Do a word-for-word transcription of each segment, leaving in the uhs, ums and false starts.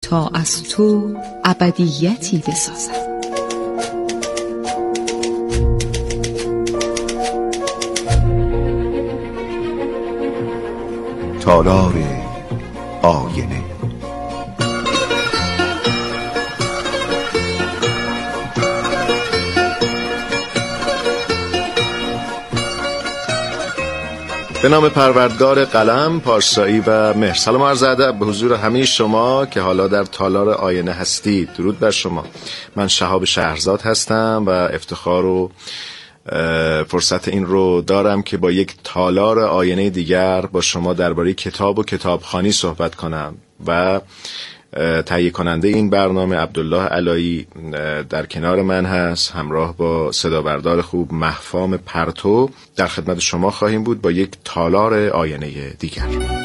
تا از تو ابدیتی بسازد. تالار آینه. به نام پروردگار قلم، پارسایی و مهر. سلام و عرض ادب به حضور همه شما که حالا در تالار آینه هستید. درود بر شما. من شهاب شهرزاد هستم و افتخار و فرصت این رو دارم که با یک تالار آینه دیگر با شما درباره کتاب و کتابخوانی صحبت کنم و تهیه کننده این برنامه عبدالله علایی در کنار من هست، همراه با صدا بردار خوب مهفام پرتو در خدمت شما خواهیم بود با یک تالار آینه دیگر.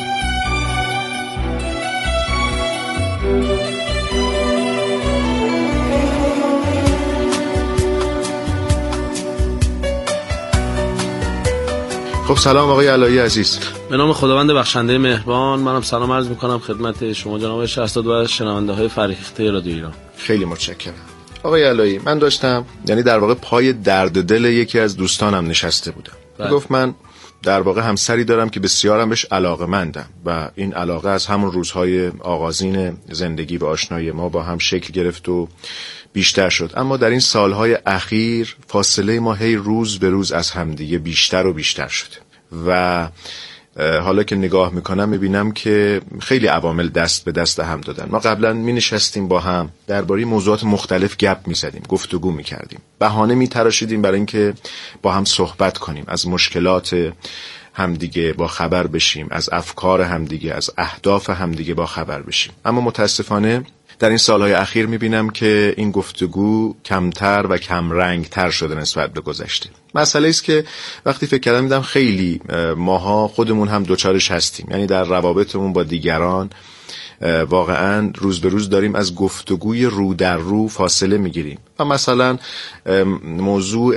خب سلام آقای علایی عزیز. به نام خداوند بخشنده مهربان، منم سلام عرض میکنم خدمت شما جناب شهرزاد و شنونده های فرهیخته رادیو ایران. خیلی متشکرم. آقای علایی، من داشتم یعنی در واقع پای درد دل یکی از دوستانم نشسته بودم. گفت من در واقع همسری دارم که بسیارم بهش علاقه‌مندم و این علاقه از همون روزهای آغازین زندگی و آشنایی ما با هم شکل گرفت و بیشتر شد، اما در این سالهای اخیر فاصله ما هی روز به روز از همدیگه بیشتر و بیشتر شده و حالا که نگاه میکنم میبینم که خیلی عوامل دست به دست هم دادن. ما قبلا می نشستیم با هم درباره موضوعات مختلف گپ میزدیم، گفتگو میکردیم، بهانه میتراشیدیم برای اینکه با هم صحبت کنیم، از مشکلات همدیگه با خبر بشیم، از افکار همدیگه، از اهداف همدیگه با خبر بشیم. اما متاسفانه در این سالهای اخیر میبینم که این گفتگو کمتر و کم رنگ تر شده نسبت به گذشته. مسئله است که وقتی فکر کردم دیدم خیلی ماها خودمون هم دوچارش هستیم، یعنی در روابطمون با دیگران واقعا روز به روز داریم از گفتگوی رو در رو فاصله میگیریم و مثلا موضوع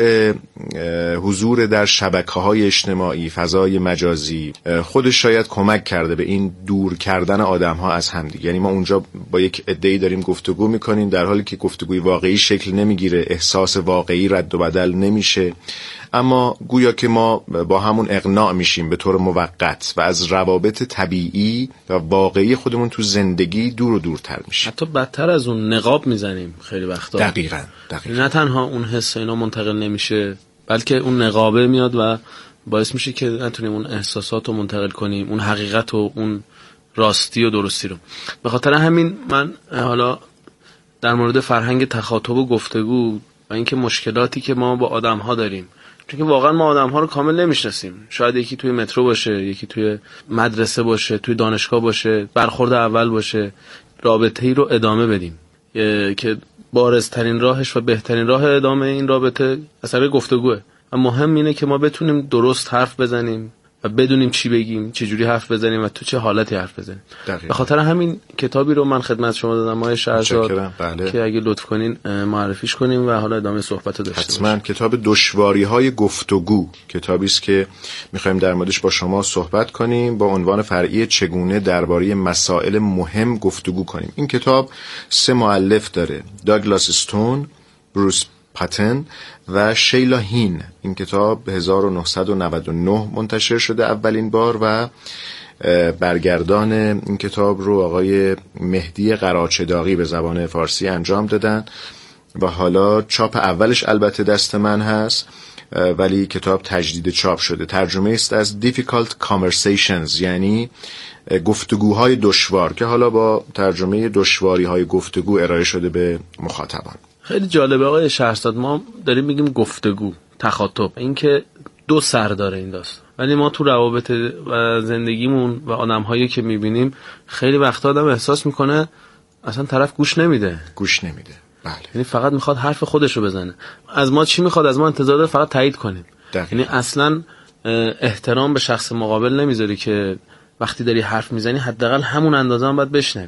حضور در شبکه‌های اجتماعی، فضای مجازی خودش شاید کمک کرده به این دور کردن آدم‌ها از همدیگه. یعنی ما اونجا با یک عده‌ای داریم گفتگو میکنیم در حالی که گفتگوی واقعی شکل نمیگیره، احساس واقعی رد و بدل نمیشه، اما گویا که ما با همون اقناع میشیم به طور موقت و از روابط طبیعی و واقعی خودمون تو زندگی دور و دورتر میشیم. حتی بدتر از اون نقاب میزنیم خیلی وقتا. دقیقاً دقیقاً. نه تنها اون حس اینا منتقل نمیشه، بلکه اون نقابه میاد و باعث میشه که نتونیم اون احساسات رو منتقل کنیم، اون حقیقت و اون راستی و درستی رو. به خاطر همین من حالا در مورد فرهنگ تخاطب و گفتگو و اینکه مشکلاتی که ما با آدم‌ها داریم، چون که واقعا ما آدم‌ها رو کامل نمیشناسیم، شاید یکی توی مترو باشه، یکی توی مدرسه باشه، توی دانشگاه باشه، برخورد اول باشه، رابطه‌ای رو ادامه بدیم که بارزترین راهش و بهترین راه ادامه این رابطه از طریق گفتگوه و مهم اینه که ما بتونیم درست حرف بزنیم و بدونیم چی بگیم، چه جوری حرف بزنیم و تو چه حالتی حرف بزنیم. به خاطر همین کتابی رو من خدمت شما دادم آقای شهرزاد، بله. که اگه لطف کنین معرفیش کنیم و حالا ادامه صحبت رو داشته باشیم. حتما. کتاب دشواری‌های گفتگو کتابی است که می‌خوایم در موردش با شما صحبت کنیم با عنوان فرعی چگونه درباره مسائل مهم گفتگو کنیم. این کتاب سه مؤلف داره: داگلاس استون، بروس پاتن و شیلا هین. این کتاب هزار و نهصد و نود و نه منتشر شده اولین بار و برگردان این کتاب رو آقای مهدی قراچه‌داغی به زبان فارسی انجام دادن و حالا چاپ اولش البته دست من هست ولی کتاب تجدید چاپ شده. ترجمه است از Difficult Conversations، یعنی گفتگوهای دشوار، که حالا با ترجمه دشواری‌های گفتگو ارائه شده به مخاطبان. خیلی جالبه آقای شهرزاد، ما داریم میگیم گفتگو، تخاطب، این که دو سر داره این داستان، ولی ما تو روابط و زندگیمون و آدم‌هایی که میبینیم خیلی وقتا آدم احساس میکنه اصلا طرف گوش نمیده گوش نمیده بله. یعنی فقط میخواد حرف خودش رو بزنه. از ما چی میخواد؟ از ما انتظار داره فقط تایید کنیم. یعنی اصلا احترام به شخص مقابل نمیذاری که وقتی داری حرف میزنی حداقل همون اندازه هم باید بشنوی.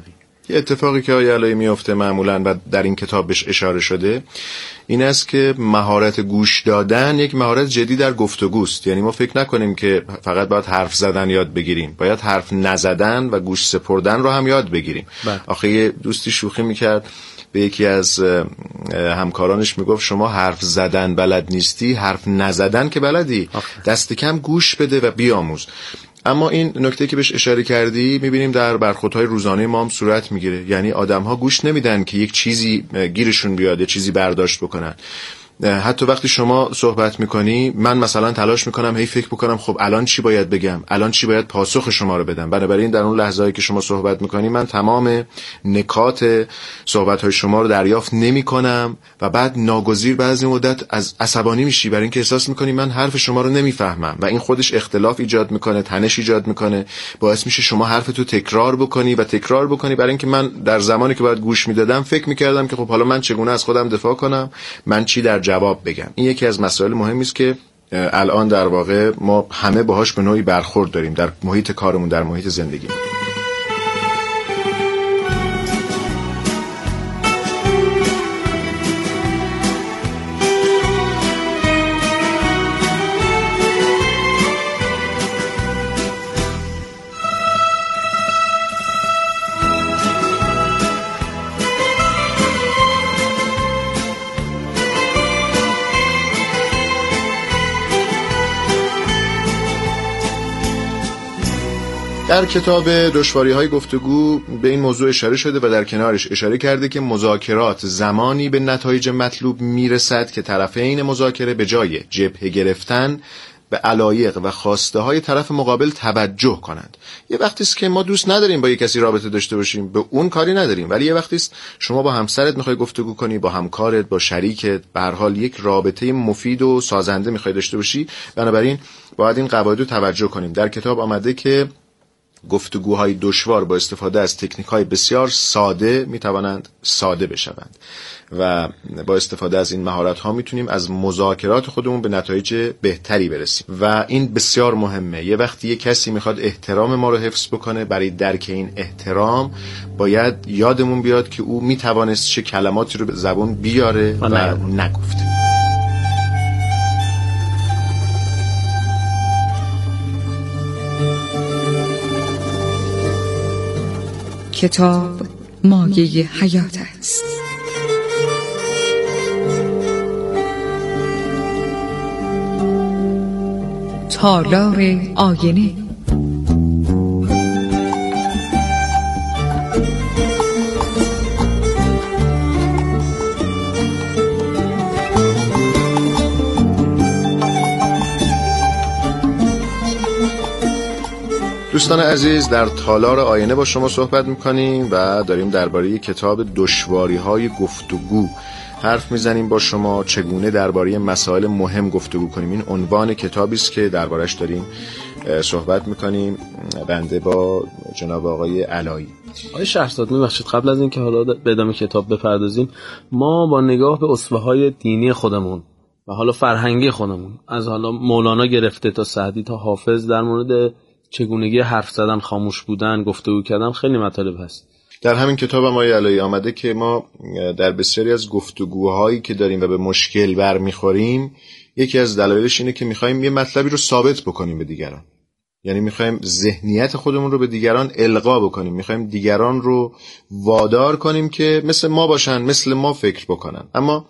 یه اتفاقی که آقای علایی میفته معمولاً و در این کتاب بهش اشاره شده این است که مهارت گوش دادن یک مهارت جدی در گفتگوست. یعنی ما فکر نکنیم که فقط باید حرف زدن یاد بگیریم، باید حرف نزدن و گوش سپردن رو هم یاد بگیریم. آخه یه دوستی شوخی میکرد به یکی از همکارانش میگفت شما حرف زدن بلد نیستی، حرف نزدن که بلدی، دست کم گوش بده و بیاموز. اما این نکته که بهش اشاره کردی میبینیم در برخوردهای روزانه ما هم صورت میگیره. یعنی آدم‌ها گوش نمیدن که یک چیزی گیرشون بیاد، چیزی برداشت بکنن. حتی وقتی شما صحبت میکنی من مثلا تلاش میکنم هی فکر بکنم خب الان چی باید بگم، الان چی باید پاسخ شما رو بدم. بنابراین در اون لحظه‌ای که شما صحبت میکنی من تمام نکات صحبت‌های شما رو دریافت نمیکنم و بعد ناگزیر بعضی مدت از عصبانی میشی برای اینکه احساس میکنی من حرف شما رو نمیفهمم و این خودش اختلاف ایجاد میکنه، تنش ایجاد میکنه، باعث میشه شما حرفتو تکرار بکنی و تکرار بکنی برای اینکه من در زمانی که باید گوش میدادم فکر میکردم که خب حالا من چگونه از خودم دفاع کنم، من چی در جواب بگم. این یکی از مسائل مهمی است که الان در واقع ما همه باهاش به نوعی برخورد داریم در محیط کارمون، در محیط زندگیمون. در کتاب دشواری‌های گفتگو به این موضوع اشاره شده و در کنارش اشاره کرده که مذاکرات زمانی به نتایج مطلوب میرسد که طرفین مذاکره به جای جبهه گرفتن به علایق و خواسته های طرف مقابل توجه کنند. یه وقتی است که ما دوست نداریم با یک کسی رابطه داشته باشیم، به اون کاری نداریم، ولی یه وقتی است شما با همسرت میخوای گفتگو کنی، با همکارت، با شریکت، به هر حال یک رابطه مفید و سازنده میخوای داشته باشی. بنابراین باید این قواعد رو توجه کنیم. در کتاب آمده که گفتگوهای دشوار با استفاده از تکنیک‌های بسیار ساده میتوانند ساده بشوند و با استفاده از این مهارت‌ها میتونیم از مذاکرات خودمون به نتایج بهتری برسیم و این بسیار مهمه. یه وقتی یه کسی میخواد احترام ما رو حفظ بکنه، برای درک این احترام باید یادمون بیاد که او میتوانست چه کلماتی رو به زبان بیاره و, و نگفته. کتاب مایه حیات است. تالار آینه. دوستان عزیز، در تالار آینه با شما صحبت میکنیم و داریم درباره کتاب دشواری‌های گفتگو حرف میزنیم با شما، چگونه درباره مسائل مهم گفتگو کنیم. این عنوان کتابی است که دربارش داریم صحبت میکنیم. بنده با جناب آقای علایی. آقای شهرزاد میبخشید قبل از این که حالا به ادامه کتاب بپردازیم، ما با نگاه به اسوه‌های دینی خودمون و حالا فرهنگی خودمون، از حالا مولانا گرفته تا سعدی تا حافظ، در مورد چگونگی حرف زدن، خاموش بودن، گفتگو کردن خیلی مطالب هست. در همین کتاب هم آقای علایی آمده که ما در بسیاری از گفتگوهایی که داریم و به مشکل برمیخوریم، یکی از دلایلش اینه که میخوایم یه مطلبی رو ثابت بکنیم به دیگران. یعنی میخوایم ذهنیت خودمون رو به دیگران القا بکنیم، میخوایم دیگران رو وادار کنیم که مثل ما باشن، مثل ما فکر بکنن. اما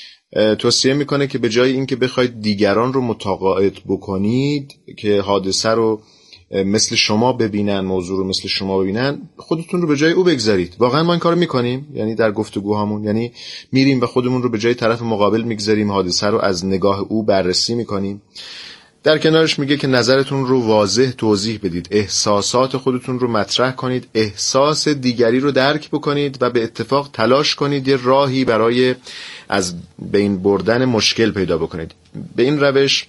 توصیه میکنه که به جای اینکه بخواید دیگران رو متقاعد بکنید که حادثه رو مثل شما ببینن، موضوع رو مثل شما ببینن، خودتون رو به جای او بگذارید. واقعا ما این کارو میکنیم، یعنی در گفتگوهامون، یعنی میریم و خودمون رو به جای طرف مقابل میگذاریم، حادثه رو از نگاه او بررسی میکنیم. در کنارش میگه که نظرتون رو واضح توضیح بدید، احساسات خودتون رو مطرح کنید، احساس دیگری رو درک بکنید و به اتفاق تلاش کنید یه راهی برای از بین بردن مشکل پیدا بکنید. به این روش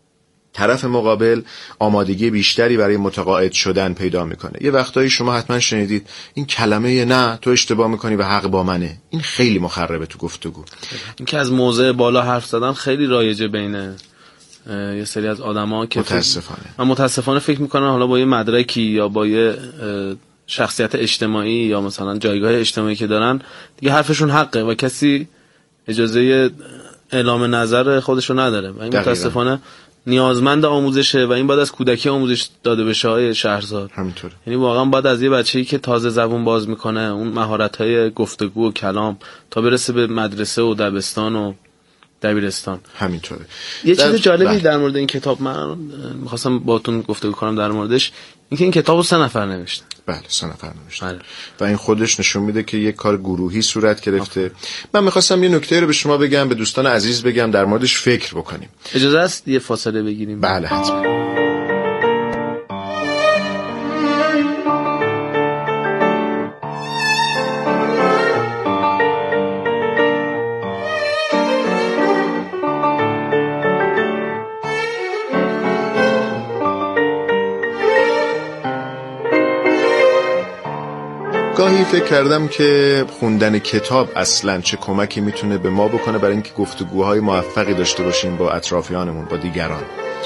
طرف مقابل آمادگی بیشتری برای متقاعد شدن پیدا میکنه. یه وقتایی شما حتما شنیدید این کلمه نه تو اشتباه میکنی و حق با منه. این خیلی مخربه تو گفتگو. این که از موضع بالا حرف زدن خیلی رایجه بین یه سری از آدما که متاسفانه من متاسفانه فکر میکنم حالا با یه مدرکی یا با یه شخصیت اجتماعی یا مثلا جایگاه اجتماعی که دارن دیگه حرفشون حقه و کسی اجازه اعلام نظر خودشو نداره و این متاسفانه نیازمند آموزشه و این باید از کودکی آموزش داده بشه های شهرزاد. همینطوره. یعنی واقعا باید از یه بچه‌ای که تازه زبون باز میکنه اون مهارت‌های گفتگو و کلام تا برسه به مدرسه و دبستان و دبیرستان. همینطوره. یه چیز جالبی بله. در مورد این کتاب من می‌خواستم باهاتون گفتگو کنم در موردش، اینکه این کتابو سه نفر نوشتن. بله سه نفر نوشتن. بله. و این خودش نشون میده که یک کار گروهی صورت گرفته. آفه. من می‌خواستم یه نکته رو به شما بگم، به دوستان عزیز بگم، در موردش فکر بکنیم. اجازه است یه فاصله بگیریم؟ بله حتما. گاهی فکر کردم که خوندن کتاب اصلاً چه کمکی میتونه به ما بکنه برای اینکه گفتگوهای موفقی داشته باشیم با اطرافیانمون، با دیگران.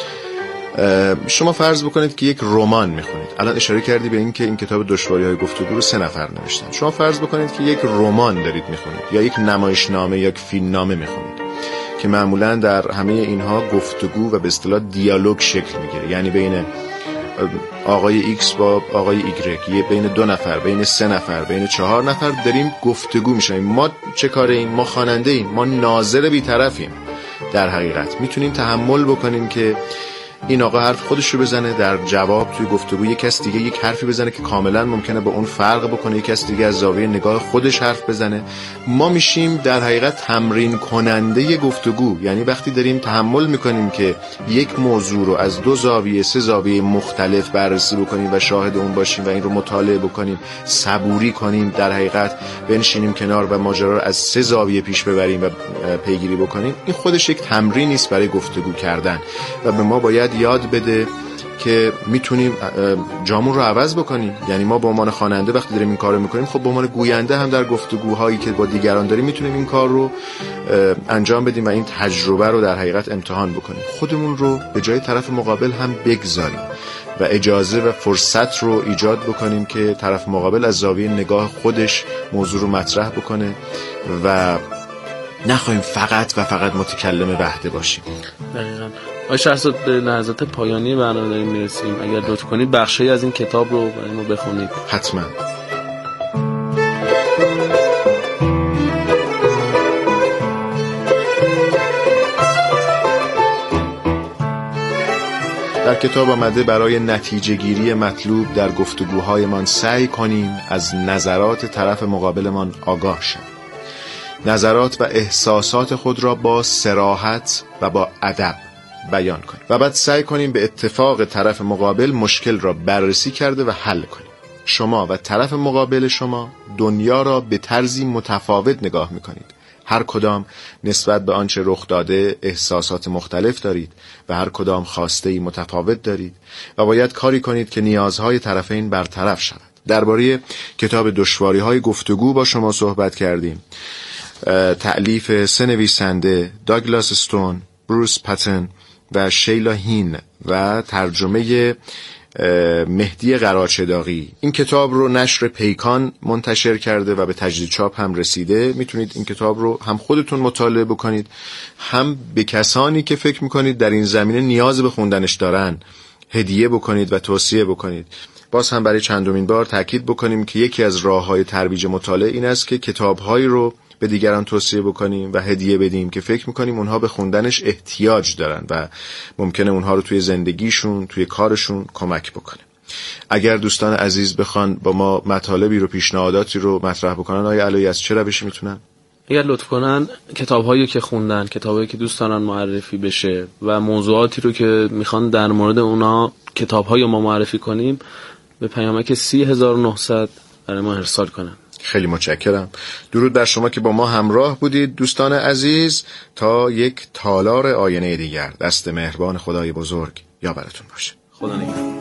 شما فرض بکنید که یک رمان میخونید. الان اشاره کردی به این که این کتاب دشواری‌های گفتگو رو سه نفر نوشتن. شما فرض بکنید که یک رمان دارید میخونید یا یک نمایشنامه یا یک فیلمنامه میخونید که معمولاً در همه اینها گفتگو و به اصطلاح دیالوگ شکل میگیره، یعنی بین آقای ایکس با آقای ایگرگ، یه بین دو نفر، بین سه نفر، بین چهار نفر داریم گفتگو میشیم. ما چه کاره ایم؟ ما خواننده ایم، ما ناظر بی‌طرفیم. در حقیقت میتونیم تحمل بکنیم که این آقا حرف خودش رو بزنه، در جواب توی گفتگو یک کس دیگه یک حرفی بزنه که کاملا ممکنه با اون فرق بکنه، یک کس دیگه از زاویه نگاه خودش حرف بزنه. ما میشیم در حقیقت تمرین کننده گفتگو. یعنی وقتی داریم تحمل میکنیم که یک موضوع رو از دو زاویه سه زاویه مختلف بررسی بکنیم و شاهد اون باشیم و این رو مطالعه بکنیم، صبوری کنیم، در حقیقت بنشینیم کنار و ماجرا رو از سه زاویه پیش ببریم و پیگیری بکنیم، این خودش یک تمرینی است برای گفتگو کردن و به ما باید یاد بده که میتونیم جامون رو عوض بکنیم. یعنی ما به عنوان خواننده وقتی داریم این کارو میکنیم، خب به عنوان گوینده هم در گفتگوهایی که با دیگران داریم میتونیم این کار رو انجام بدیم و این تجربه رو در حقیقت امتحان بکنیم. خودمون رو به جای طرف مقابل هم بگذاریم و اجازه و فرصت رو ایجاد بکنیم که طرف مقابل از زاویه نگاه خودش موضوع رو مطرح بکنه و نخواهیم فقط و فقط متکلم وحده باشیم. دقیقاً. آقای شهرزاد، به لحظات پایانی برنامه داریم میرسیم. اگر لطف کنید بخشی از این کتاب رو برای ما بخونید. حتما. در کتاب آمده برای نتیجه گیری مطلوب در گفتگوهایمان سعی کنیم از نظرات طرف مقابلمان آگاه شویم. نظرات و احساسات خود را با صراحت و با ادب بیان کنیم و بعد سعی کنیم به اتفاق طرف مقابل مشکل را بررسی کرده و حل کنیم. شما و طرف مقابل شما دنیا را به طرزی متفاوت نگاه می‌کنید. هر کدام نسبت به آنچه رخ داده احساسات مختلف دارید و هر کدام خواسته‌ای متفاوت دارید و باید کاری کنید که نیازهای طرفین برطرف شود. درباره کتاب دشواری‌های گفتگو با شما صحبت کردیم. تألیف سه نویسنده، داگلاس استون، بروس پاتن و شیلا هین و ترجمه مهدی قراچداغی. این کتاب رو نشر پیکان منتشر کرده و به تجدید چاپ هم رسیده. میتونید این کتاب رو هم خودتون مطالعه بکنید، هم به کسانی که فکر میکنید در این زمینه نیاز به خوندنش دارن هدیه بکنید و توصیه بکنید. باز هم برای چندمین بار تاکید بکنیم که یکی از راه‌های ترویج مطالعه این است که کتاب‌هایی رو به دیگران توصیه بکنیم و هدیه بدیم که فکر میکنیم اونها به خوندنش احتیاج دارن و ممکنه اونها رو توی زندگیشون، توی کارشون کمک بکنه. اگر دوستان عزیز بخوان با ما مطالبی رو، پیشنهاداتی رو مطرح بکنن، آیا علایی از چه روشی میتونن؟ اگر لطف کنن کتاب‌هایی که خوندن، کتابایی که دوست دارن معرفی بشه و موضوعاتی رو که میخوان در مورد اونا کتاب‌های ما معرفی کنیم، به پیامک سی هزار و نهصد برای ما ارسال کنن. خیلی متشکرم. درود بر شما که با ما همراه بودید دوستان عزیز. تا یک تالار آینه دیگر، دست مهربان خدای بزرگ یاورتون باشه. خدا نگهدار.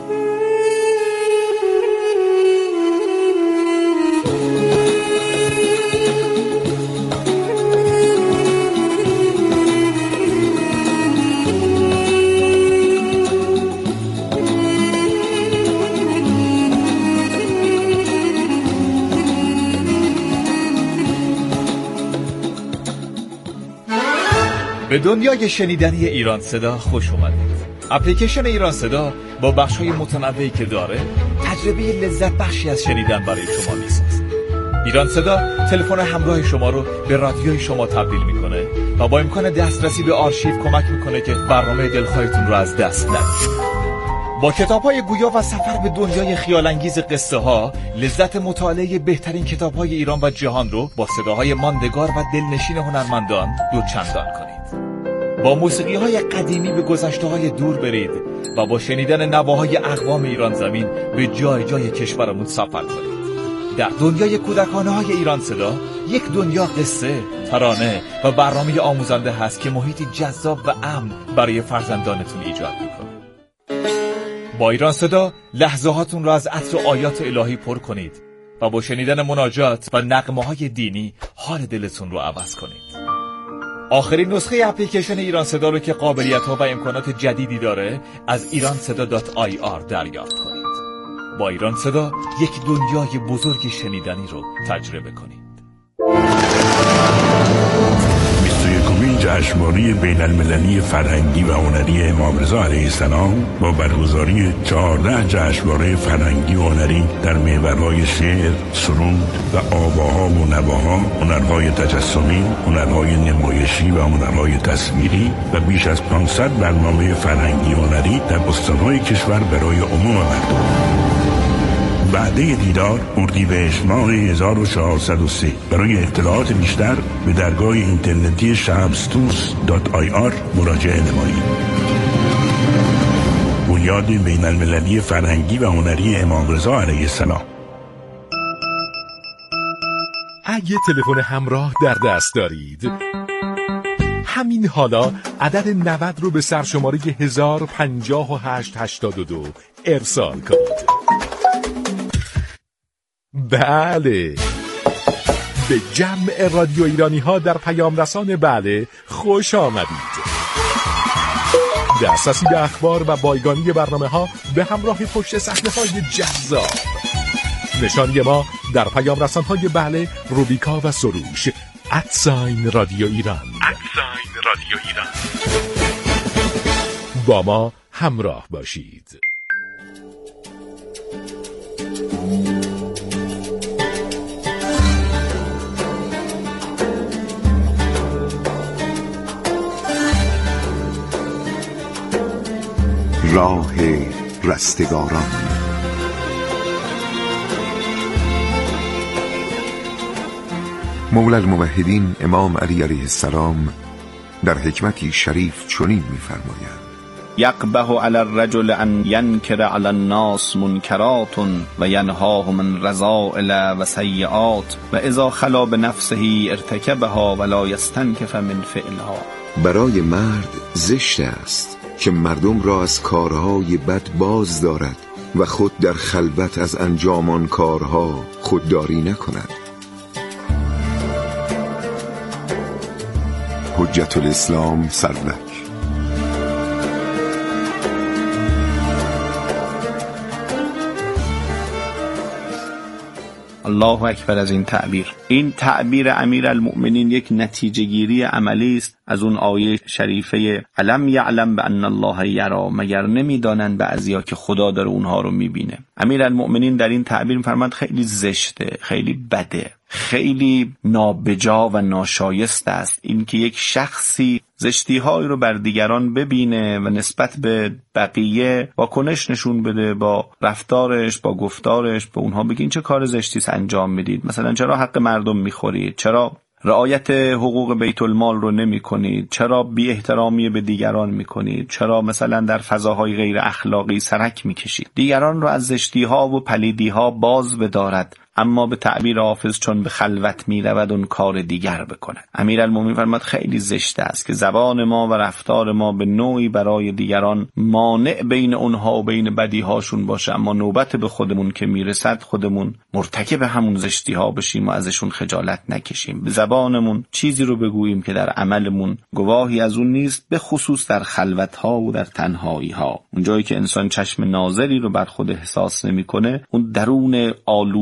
به دنیای شنیدنی ایران صدا خوش اومدید. اپلیکیشن ایران صدا با بخش‌های متنوعی که داره تجربه لذت بخشی از شنیدن برای شما میسازه. ایران صدا تلفن همراه شما رو به رادیوی شما تبدیل میکنه و با امکان دسترسی به آرشیو کمک میکنه که برنامه دلخواهتون رو از دست ندید. با کتاب‌های گویا و سفر به دنیای خیال‌انگیز قصه ها لذت مطالعه بهترین کتاب‌های ایران و جهان رو با صداهای ماندگار و دلنشین هنرمندان دوچندان کنید. با موسیقی‌های قدیمی به گذشته‌های دور برید و با شنیدن نواهای اقوام ایران زمین به جای جای کشورمون سفر کنید. در دنیای کودکانه‌های ایران صدا یک دنیا قصه، ترانه و برنامه آموزنده هست که محیطی جذاب و امن برای فرزندانتون ایجاد می‌کنه. با ایران صدا لحظه هاتون را از عطر و آیات الهی پر کنید و با شنیدن مناجات و نغمه‌های دینی حال دلتون رو عوض کنید. آخرین نسخه اپلیکیشن ایران صدا رو که قابلیت‌ها و امکانات جدیدی داره از ایران صدا دات آی آر دریافت کنید. با ایران صدا یک دنیای بزرگ شنیدنی رو تجربه کنید. جشنواره بین المللی فرهنگی و هنری امام رضا علیه السلام با برگزاری چهارده جشنواره فرهنگی و هنری در محورهای شعر، سرود و آواها و نواها، هنرهای تجسمی، هنرهای نمایشی و هنرهای تصویری و بیش از پانصد برنامه فرهنگی و هنری در استان‌های کشور برای عموم مردم. وعده دیدار اردیبهشت ماه هزار و چهارصد و سه. برای اطلاعات بیشتر به درگاه اینترنتی شمستوس دات آی آر مراجعه نمایید. بنیاد بین المللی فرهنگی و هنری امام رضا علیه السلام. اگه تلفن همراه در دست دارید، همین حالا عدد نود رو به سرشماره هزار و پنجاه و هشت هشتاد و دو ارسال کنید. بله، به جمع رادیو ایرانی ها در پیام رسان بله خوش آمدید. دسترسی به اخبار و بایگانی برنامه ها به همراه پشت صحنه های جذاب. نشانی ما در پیام رسان های بله، روبیکا و سروش ادساین رادیو ایران ادساین رادیو ایران. با ما همراه باشید. راه رستگاران. مولا الموحدین امام علی علیه السلام در حکمتی شریف چنین می‌فرمایند: یقبح علی الرجل ان ینکر علی الناس منکرات و ینهاه من رذائل و سیئات و اذا خلا بنفسه ارتکبها ولا یستنکف من فعلها. برای مرد زشت است که مردم را از کارهای بد باز دارد و خود در خلوت از انجام آن کارها خودداری نکند. حجت الاسلام سرلک. الله اکبر از این تعبیر. این تعبیر امیرالمؤمنین یک نتیجه گیری عملی است از اون آیه شریفه علم یعلم بان الله یرا، مگر نمیدانند بعضیا که خدا داره اونها رو میبینه. امیرالمؤمنین در این تعبیر فرمود خیلی زشته، خیلی بده، خیلی نابجا و ناشایست است این که یک شخصی زشتی‌هایی رو بر دیگران ببینه و نسبت به بقیه واکنش نشون بده، با رفتارش، با گفتارش به اونها بگین چه کار زشتی انجام میدید، مثلا چرا حق مردم میخورید، چرا رعایت حقوق بیت المال رو نمی کنید، چرا بی احترامی به دیگران می کنید، چرا مثلا در فضاهای غیر اخلاقی سرک می کشید. دیگران رو از زشتی‌ها و پلیدی‌ها باز بدارد، اما به تعبیر حافظ چون به خلوت می رود اون کار دیگر بکند. امیرالمومنین فرمود خیلی زشت است که زبان ما و رفتار ما به نوعی برای دیگران مانع بین اونها و بین بدیهاشون باشه، اما نوبت به خودمون که میرسد خودمون مرتکب همون زشتی‌ها بشیم و ازشون خجالت نکشیم. به زبانمون چیزی رو بگوییم که در عملمون گواهی از اون نیست، به خصوص در خلوت‌ها و در تنهایی‌ها. اونجایی که انسان چشم ناظری رو بر خود احساس نمی‌کنه، اون درون آلوده و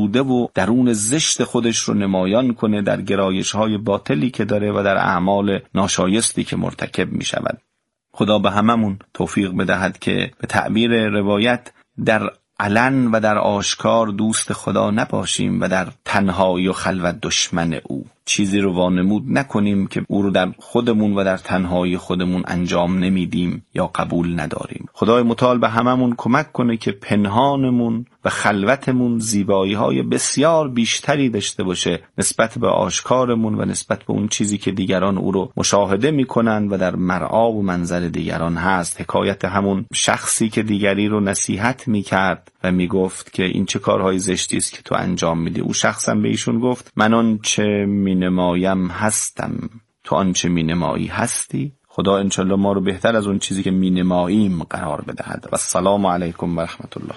رو، درون زشت خودش رو نمایان کنه در گرایش‌های باطلی که داره و در اعمال ناشایستی که مرتکب می شود. خدا به هممون توفیق بدهد که به تعبیر روایت در علن و در آشکار دوست خدا نباشیم و در تنهایی و خلوت دشمن او. چیزی رو وانمود نکنیم که او رو در خودمون و در تنهایی خودمون انجام نمیدیم یا قبول نداریم. خدای متعال به هممون کمک کنه که پنهانمون و خلوتمون زیبایی های بسیار بیشتری داشته باشه نسبت به آشکارمون و نسبت به اون چیزی که دیگران او رو مشاهده میکنن و در مرعا و منظر دیگران هست. حکایت همون شخصی که دیگری رو نصیحت میکرد و میگفت که این چه کارهای زشتی است که تو انجام میدی. او شخصم به ایشون گفت من آنچه مینمایم هستم، تو آنچه مینمایی هستی. خدا انشالله ما رو بهتر از اون چیزی که مینماییم قرار بدهد. و السلام علیکم و رحمت الله.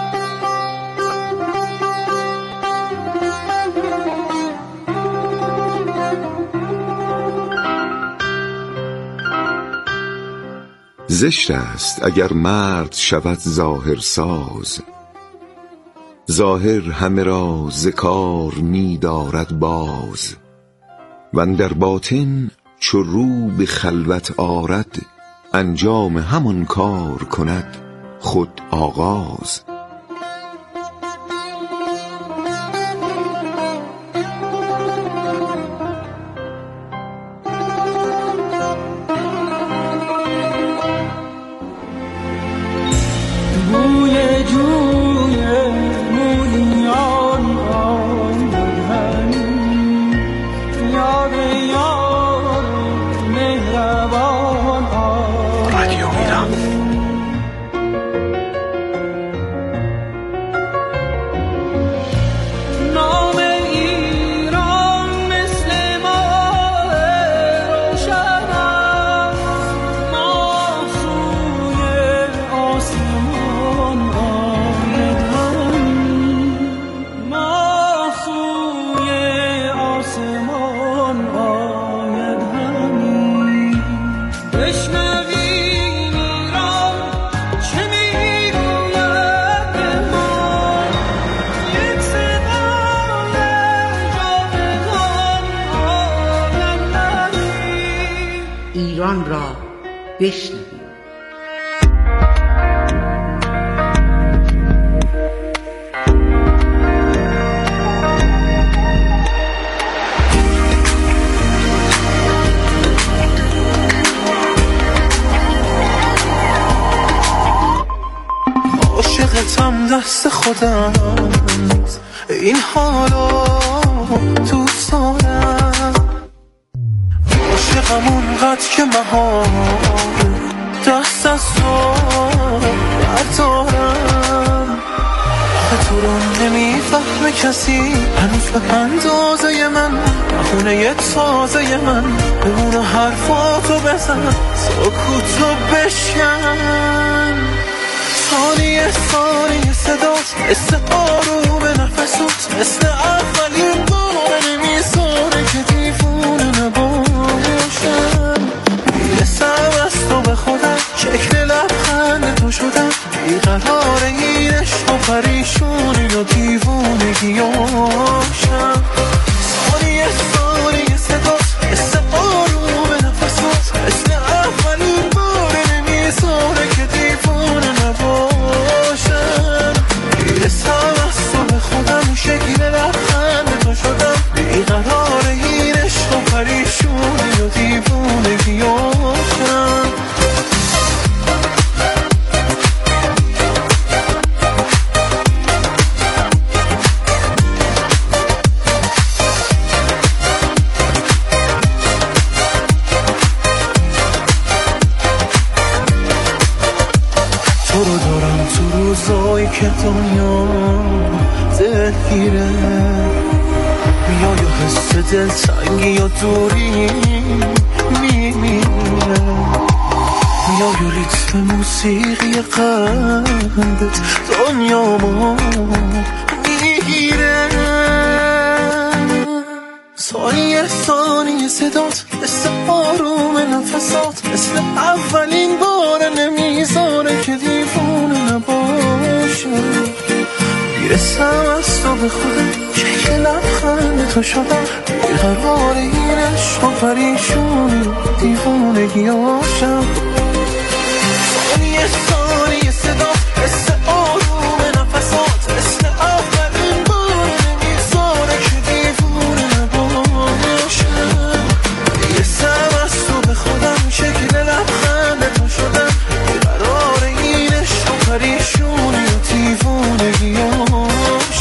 زشت است اگر مرد شود ظاهر ساز، ظاهر همه را ز کار می دارد باز. و اندر باطن چو رو به خلوت آرد، انجام همان کار کند خود آغاز. ایران را بشنویم. عاشقتم دست خودم، این حالا دوست دارم. عاشقم اونقدر که مهار دست از تو بردارم. تو رو نمیفهم کسی هنوز به اندازه من، خونه یه تازه من بمونه حرفاتو بزن، سکوتو بشکن. ثانیه ثانیه صدات مثل آروم نفسات، مثل اولین بار نمیذاره که دیوونه نباشم. میرسم از تو به خودم، شکل لبخند تو شدم، بیقرار این عشق و پریشونی و دیوونگیاشم. ثانیه ثانیه صدات مثل آروم نفسات، مثل اولین بار نمیذاره که دیوونه نباشم. میرسم از تو به خودم، شکل لبخند تو شدم، بیقرار این عشق و پریشونی و دیوونگیاشم. تو رو دارم تو روزایی که دنیا دلگیره، میای و حس دلتنگی یا دوری میمیره، میای و ریتم موسیقی قلبت دنیا ما میگیره. ثانیه ثانیه صدات مثل آروم نفسات، مثل اولین بار نمیذاره که دیوونه نباشه. میرسم از تو به خودم، شکل لبخند تو شدم، بیقرار این عشق و پریشونی دیوونگی آشم. ثانیه ثانیه صدا مثل آروم نفسات، مثل اولین بار نمیذاره که دیوونه نباشم. میرسم از تو به خودم، شکل لبخند تو شدم، بیقرار این عشق و پریشونی دیوونگی آشم.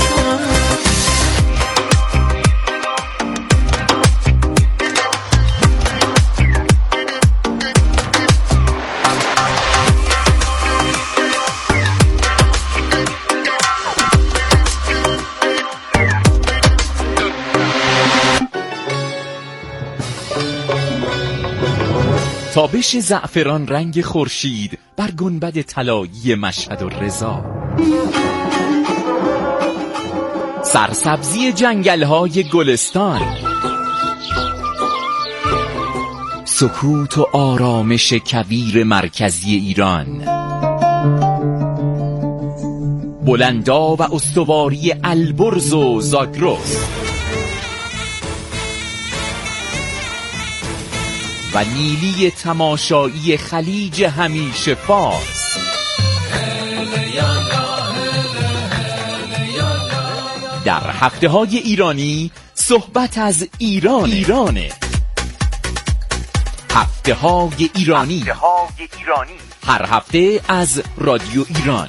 تابش زعفران رنگ خورشید بر گنبد طلایی مشهد و رضا، سرسبزی جنگل‌های گلستان، سکوت و آرامش کویر مرکزی ایران، بلندا و استواری البرز و زاگرس و نیلی تماشایی خلیج همیشه فارس. در هفته های ایرانی صحبت از ایران ایرانه. هفته های ایرانی هر هفته از رادیو ایران.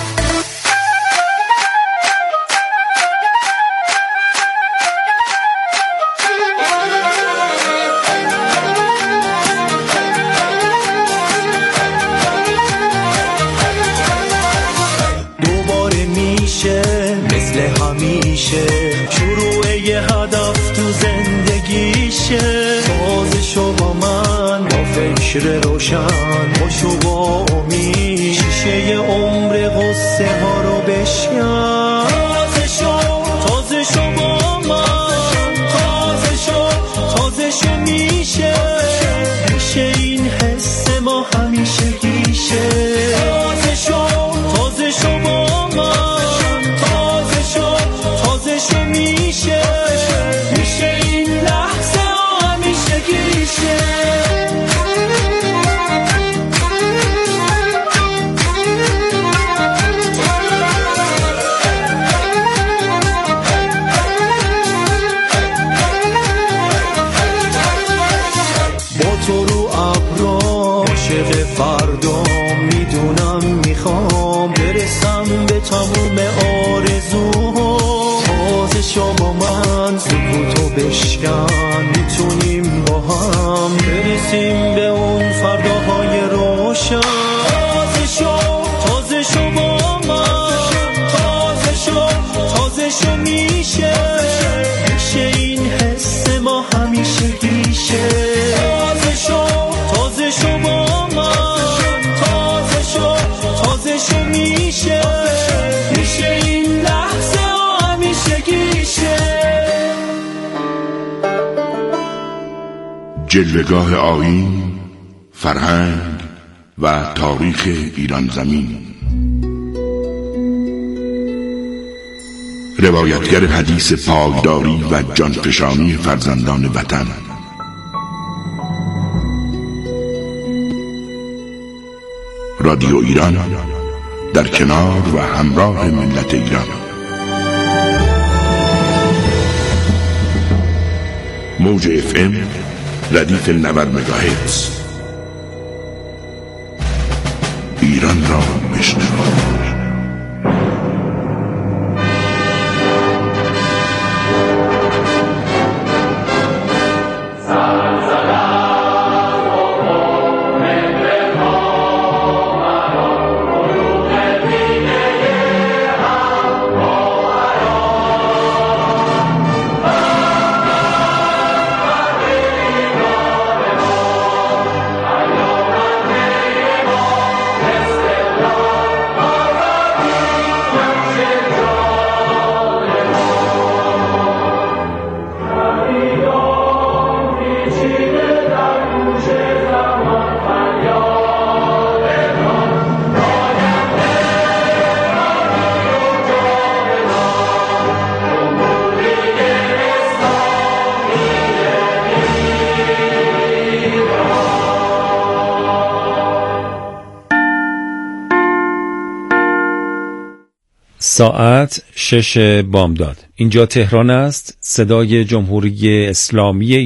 شروع یه هدف تو زندگیشه، سازشو با من با فکر روشن، باشو با امید شیشه عمر غصه ها رو بشکن. تازشو تازشو با من، تازشو تازشو میشه، میشه این حس ما همیشه گیشه. تازشو تازشو با من، تازشو میشه، میشه این لحظه همیشه گیشه. با تو رو ابرا عاشق فردا، میدونم میخوام برسم به تموم آرزوها. تازشو با من سکوتو بشکن، میتونیم با هم برسیم به اون فرداهای روشن. تازشو تازشو با من، تازشو تازشو میشه، میشه این حس ما همیشه گیشه. تازشو تازشو با من، تازشو تازشو میشه، میشه این لحظه همیشه گیشه. جلوه‌گاه آیین، فرهنگ و تاریخ ایران زمین. روایتگر حدیث پایداری و جانفشانی فرزندان وطن. رادیو ایران در کنار و همراه ملت ایران. موج اف ام ردیف نود مگاهرتز. ایران را بشنوید. ساعت شش بامداد. اینجا تهران است، صدای جمهوری اسلامی